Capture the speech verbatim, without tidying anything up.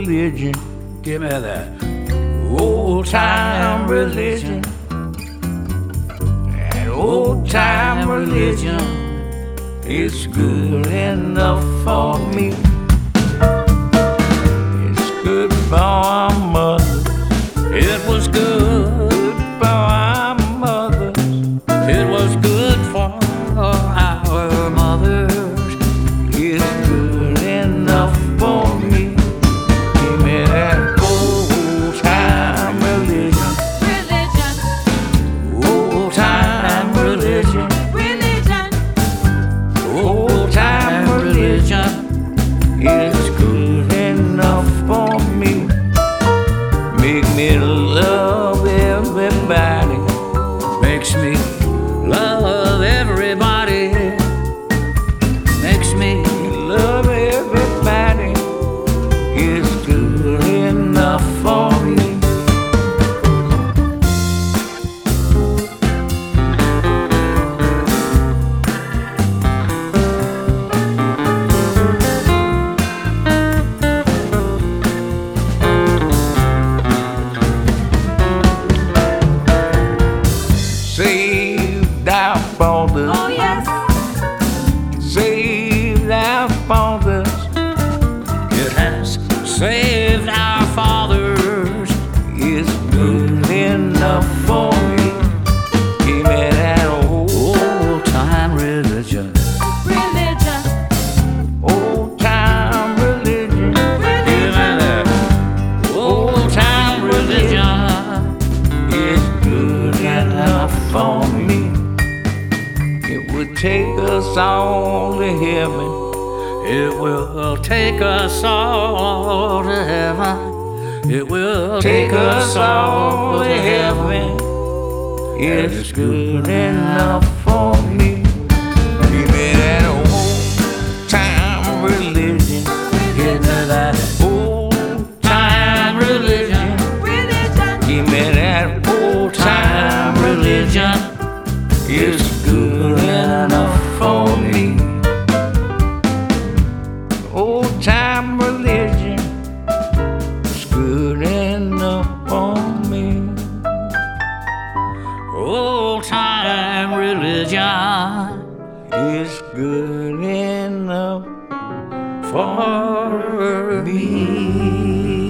religion. Give me that. Old time religion. That old time religion is good enough for me. It's good for our mothers. It was good For our mothers. It was good for our mothers. It's good enough for me. Give me that old time religion. Religion, Old time religion. religion, Old time religion is good enough for me. Make me love everybody. Makes me love everybody. Makes me Love everybody. It's good enough for me. Saved our fathers. oh yes, Saved our fathers. it has saved our fathers. It's good enough for me. Give me that old, Old time religion. religion, old time religion. Give me that old time religion. It's good enough for me. It would take us all to heaven. It will take us all to heaven. It will Take us all to heaven. It's good enough for me. Give me that old time religion. Give me that Old time religion. religion, Give me that old time religion. It's good enough for me. Old time religion is good enough for me. old time religion. It's good enough for me.